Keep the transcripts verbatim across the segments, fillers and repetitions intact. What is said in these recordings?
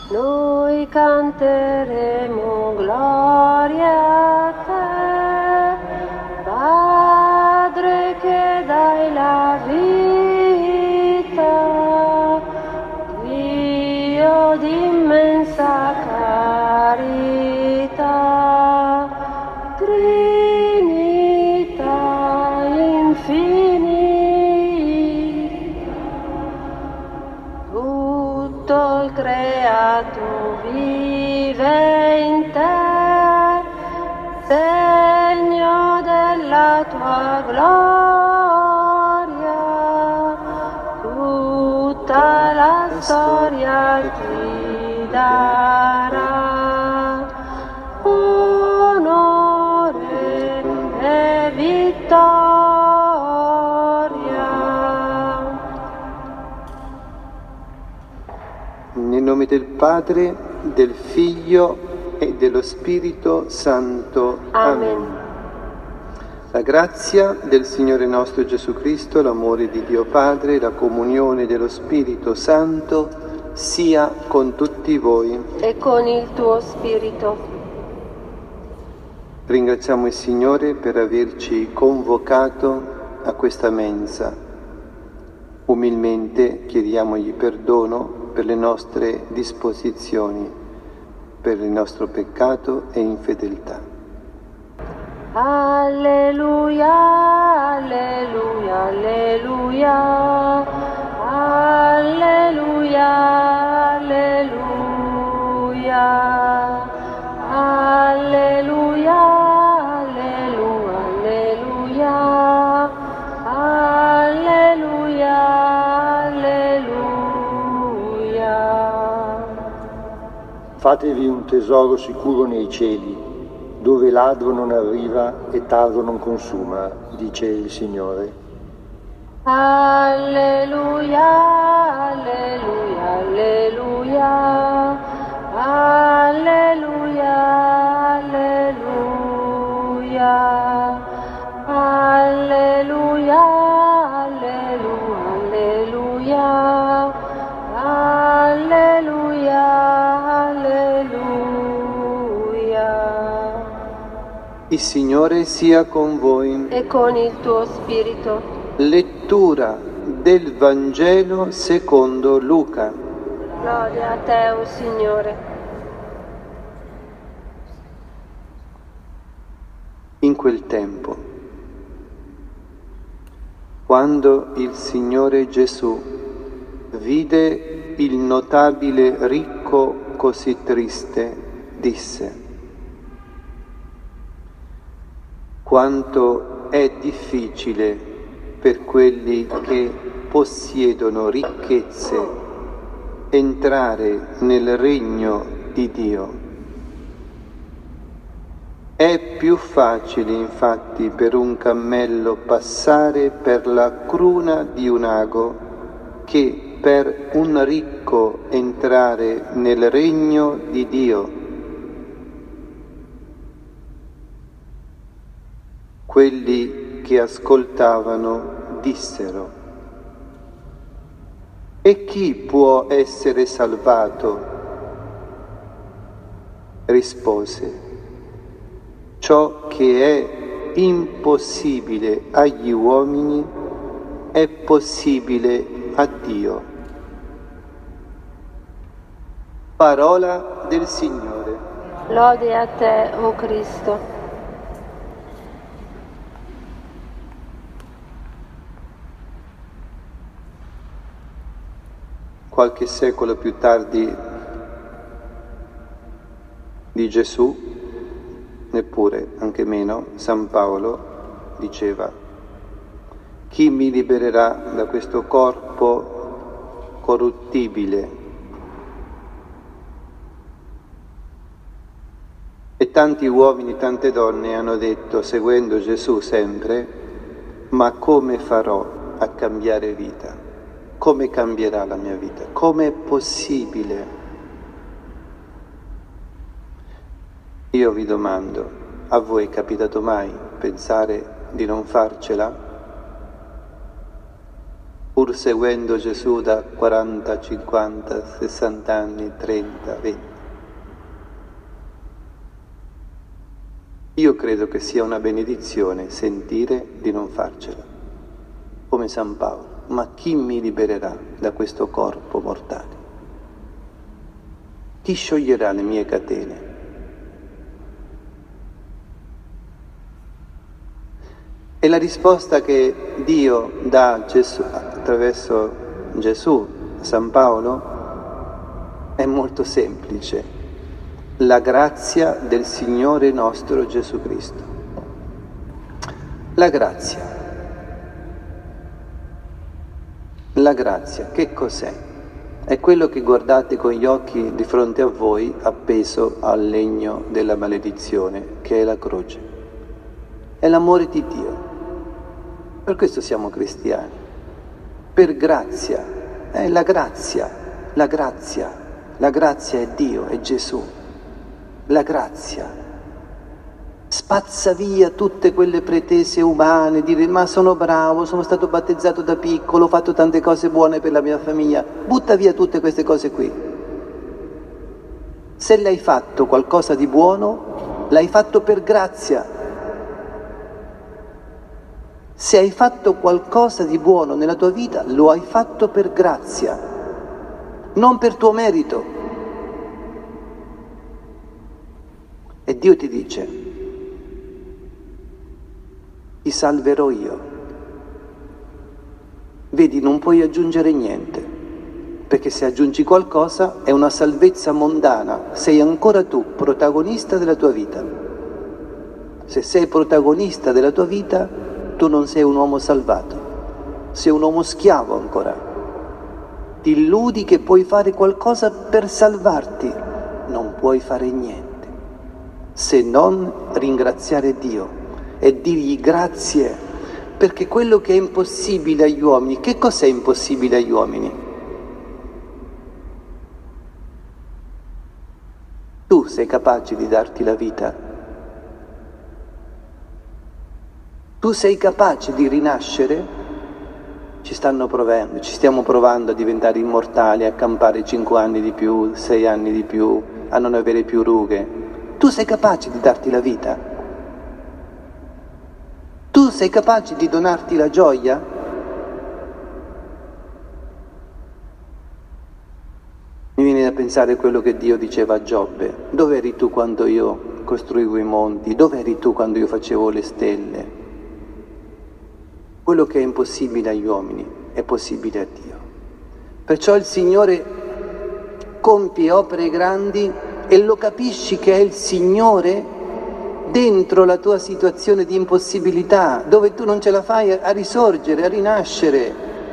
Noi canteremo gloria a te, Padre che dai la vita, Dio d'immensa carità, Trinità infinita, tutto il creato vive in te, segno della tua gloria, tutta la storia ti darà onore e vittoria. Nel nome del Padre, del Figlio e dello Spirito Santo. Amen. Amen. La grazia del Signore nostro Gesù Cristo, l'amore di Dio Padre, la comunione dello Spirito Santo sia con tutti voi. E con il tuo spirito. Ringraziamo il Signore per averci convocato a questa mensa. Umilmente chiediamogli perdono per le nostre disposizioni, per il nostro peccato e infedeltà. Alleluia, alleluia, alleluia, alleluia, alleluia, alleluia, alleluia, alleluia, alleluia. Fatevi un tesoro sicuro nei cieli, dove ladro non arriva e tardo non consuma, dice il Signore. Alleluia, alleluia, alleluia, alleluia, alleluia, alleluia, alleluia, alleluia, alleluia. Il Signore sia con voi. E con il tuo spirito. Lettura del Vangelo secondo Luca. Gloria a te, o Signore. In quel tempo, quando il Signore Gesù vide il notabile ricco così triste, disse: quanto è difficile per quelli che possiedono ricchezze entrare nel regno di Dio. È più facile infatti per un cammello passare per la cruna di un ago che per un ricco entrare nel regno di Dio. Quelli che ascoltavano dissero: e chi può essere salvato? Rispose: ciò che è impossibile agli uomini è possibile a Dio. Parola del Signore. Lode a te, o Cristo. Qualche secolo più tardi di Gesù, neppure, anche meno, San Paolo diceva: chi mi libererà da questo corpo corruttibile? E tanti uomini, tante donne hanno detto, seguendo Gesù sempre: ma come farò a cambiare vita? Come cambierà la mia vita? Come è possibile? Io vi domando, a voi è capitato mai pensare di non farcela? pur seguendo Gesù da quaranta, cinquanta, sessanta anni, trenta, venti. Io credo che sia una benedizione sentire di non farcela, come San Paolo. Ma chi mi libererà da questo corpo mortale? Chi scioglierà le mie catene? E la risposta che Dio dà a Gesù, attraverso Gesù, a San Paolo, è molto semplice. La grazia del Signore nostro Gesù Cristo. La grazia. La grazia, che cos'è? È quello che guardate con gli occhi di fronte a voi appeso al legno della maledizione, che è la croce. È l'amore di Dio. Per questo siamo cristiani. Per grazia. È la grazia. La grazia. La grazia è Dio, è Gesù. La grazia spazza via tutte quelle pretese umane, dire ma sono bravo, sono stato battezzato da piccolo, ho fatto tante cose buone per la mia famiglia, butta via tutte queste cose qui. Se l'hai fatto qualcosa di buono, l'hai fatto per grazia. Se hai fatto qualcosa di buono nella tua vita, lo hai fatto per grazia, non per tuo merito. E Dio ti dice, ti salverò io. Vedi, non puoi aggiungere niente, perché se aggiungi qualcosa è una salvezza mondana, sei ancora tu protagonista della tua vita. Se sei protagonista della tua vita, tu non sei un uomo salvato, sei un uomo schiavo ancora. Ti illudi che puoi fare qualcosa per salvarti, non puoi fare niente. Se non ringraziare Dio e dirgli grazie, perché quello che è impossibile agli uomini, che cos'è impossibile agli uomini? Tu sei capace di darti la vita? Tu sei capace di rinascere? Ci stanno provando, ci stiamo provando a diventare immortali, a campare cinque anni di più, sei anni di più, a non avere più rughe. Tu sei capace di darti la vita? Tu sei capace di donarti la gioia? Mi viene da pensare quello che Dio diceva a Giobbe. Dove eri tu quando io costruivo i monti? Dove eri tu quando io facevo le stelle? Quello che è impossibile agli uomini è possibile a Dio. Perciò il Signore compie opere grandi e lo capisci che è il Signore dentro la tua situazione di impossibilità, dove tu non ce la fai a risorgere, a rinascere,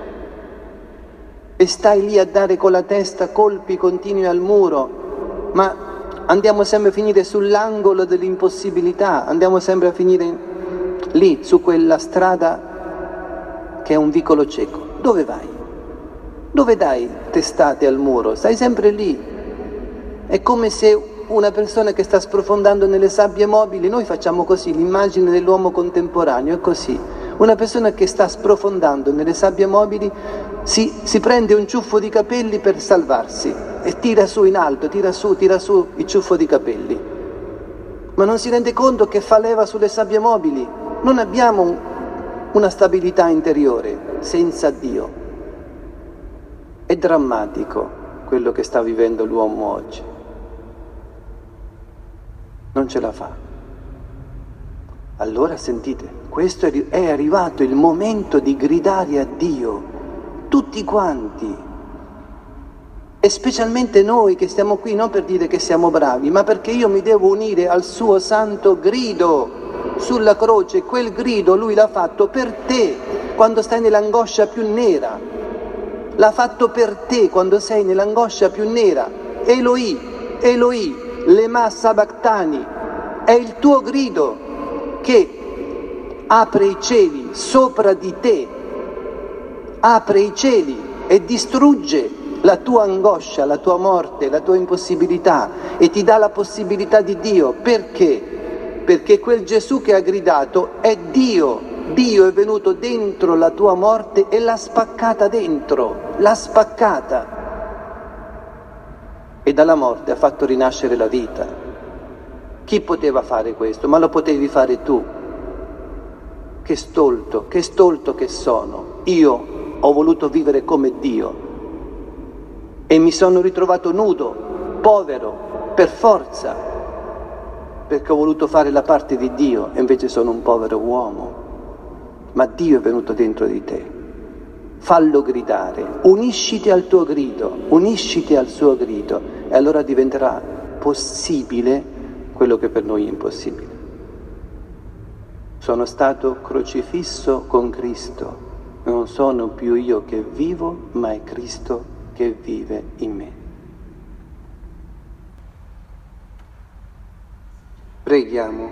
e stai lì a dare con la testa colpi continui al muro, ma andiamo sempre a finire sull'angolo dell'impossibilità, andiamo sempre a finire lì, su quella strada che è un vicolo cieco. Dove vai? Dove dai testate al muro? Stai sempre lì. È come se una persona che sta sprofondando nelle sabbie mobili, noi facciamo così, l'immagine dell'uomo contemporaneo è così. Una persona che sta sprofondando nelle sabbie mobili si, si prende un ciuffo di capelli per salvarsi e tira su in alto, tira su, tira su il ciuffo di capelli. Ma non si rende conto che fa leva sulle sabbie mobili. Non abbiamo un, una stabilità interiore senza Dio. È drammatico quello che sta vivendo l'uomo oggi. Non ce la fa. Allora sentite, questo è, è arrivato il momento di gridare a Dio, tutti quanti, e specialmente noi che stiamo qui non per dire che siamo bravi, ma perché io mi devo unire al suo santo grido sulla croce. Quel grido lui l'ha fatto per te quando stai nell'angoscia più nera, l'ha fatto per te quando sei nell'angoscia più nera. Eloi, Eloi, lema sabachthani, è il tuo grido che apre i cieli sopra di te, apre i cieli e distrugge la tua angoscia, la tua morte, la tua impossibilità e ti dà la possibilità di Dio. Perché? Perché quel Gesù che ha gridato è Dio, Dio è venuto dentro la tua morte e l'ha spaccata dentro, l'ha spaccata. E dalla morte ha fatto rinascere la vita. Chi poteva fare questo? Ma lo potevi fare tu. Che stolto, che stolto che sono. Io ho voluto vivere come Dio e mi sono ritrovato nudo, povero, per forza, perché ho voluto fare la parte di Dio e invece sono un povero uomo. Ma Dio è venuto dentro di te. Fallo gridare, unisciti al tuo grido, unisciti al suo grido e allora diventerà possibile quello che per noi è impossibile. Sono stato crocifisso con Cristo, non sono più io che vivo, ma è Cristo che vive in me. Preghiamo.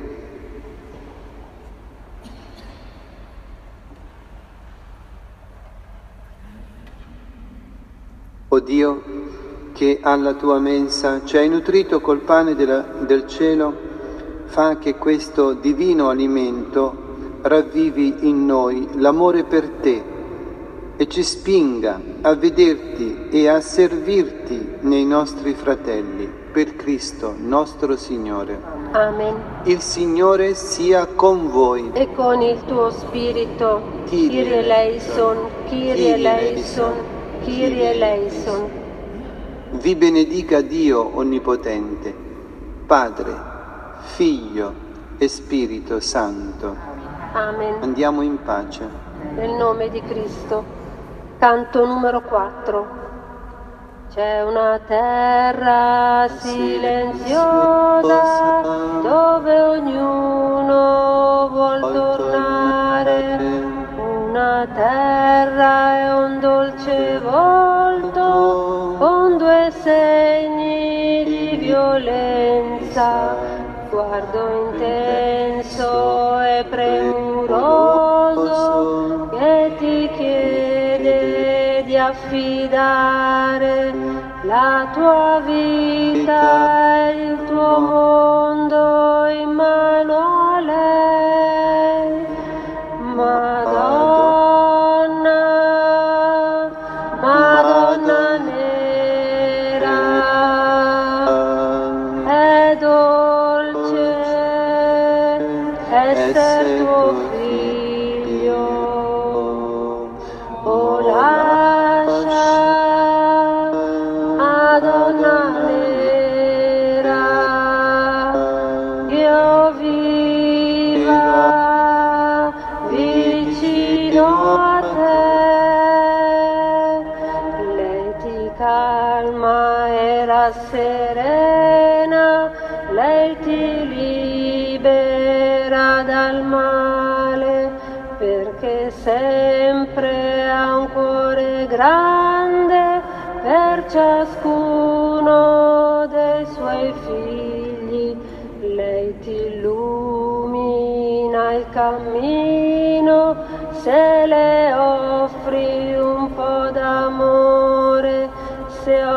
O Dio, che alla tua mensa ci hai nutrito col pane della, del cielo, fa che questo divino alimento ravvivi in noi l'amore per te e ci spinga a vederti e a servirti nei nostri fratelli, per Cristo nostro Signore. Amen. Il Signore sia con voi. E con il tuo spirito. Kyrie eleison, Kyrie eleison, Kyrie eleison. Vi benedica Dio Onnipotente, Padre, Figlio e Spirito Santo. Amen. Andiamo in pace. Nel nome di Cristo. Canto numero quattro. C'è una terra silenziosa dove ognuno vuol tornare, una terra e un dolce volto con due segni di violenza, sguardo intenso e premuroso che ti chiede di affidare la tua vita e il tuo mondo in mano a lei. Madonna, Madonna nera, è dolce esser tuo figlio, o lascia, Madonna nera, io viva vicino a te. Lei ti calma e rasserena, lei ti libera dal male, perché sempre ha un cuore grande per ciascuno dei suoi figli. Lei ti illumina il cammino se le offri un po' d'amore, se